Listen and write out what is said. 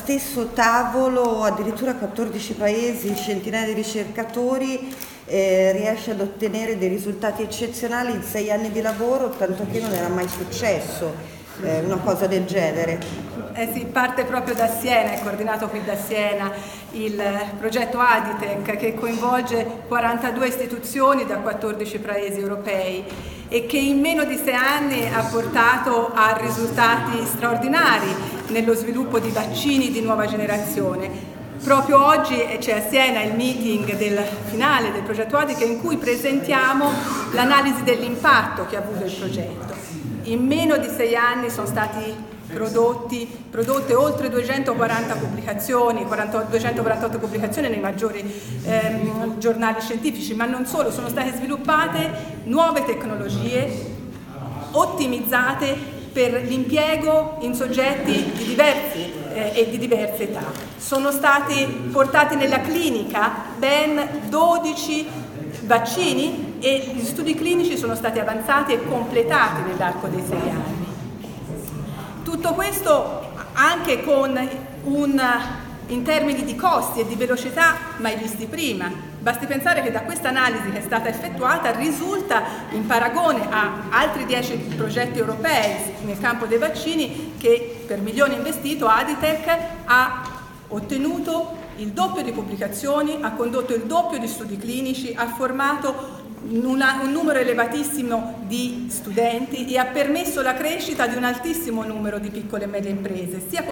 stesso tavolo addirittura 14 paesi, centinaia di ricercatori, riesce ad ottenere dei risultati eccezionali in 6 anni di lavoro, tanto che non era mai successo una cosa del genere. Sì, parte proprio da Siena, è coordinato qui da Siena il progetto Aditec, che coinvolge 42 istituzioni da 14 paesi europei e che in meno di 6 anni ha portato a risultati straordinari nello sviluppo di vaccini di nuova generazione. Proprio oggi c'è a Siena il meeting del finale del progetto Aditec in cui presentiamo l'analisi dell'impatto che ha avuto il progetto. In meno di 6 anni sono stati prodotte oltre 240 pubblicazioni, 248 pubblicazioni nei maggiori giornali scientifici, ma non solo, sono state sviluppate nuove tecnologie ottimizzate per l'impiego in soggetti di diversi e di diverse età. Sono stati portati nella clinica ben 12 vaccini e gli studi clinici sono stati avanzati e completati nell'arco dei 6 anni. Tutto questo anche con in termini di costi e di velocità mai visti prima. Basti pensare che da questa analisi che è stata effettuata risulta, in paragone a altri 10 progetti europei nel campo dei vaccini, che per milioni investito Aditec ha ottenuto il doppio di pubblicazioni, ha condotto il doppio di studi clinici, ha formato un numero elevatissimo di studenti e ha permesso la crescita di un altissimo numero di piccole e medie imprese, sia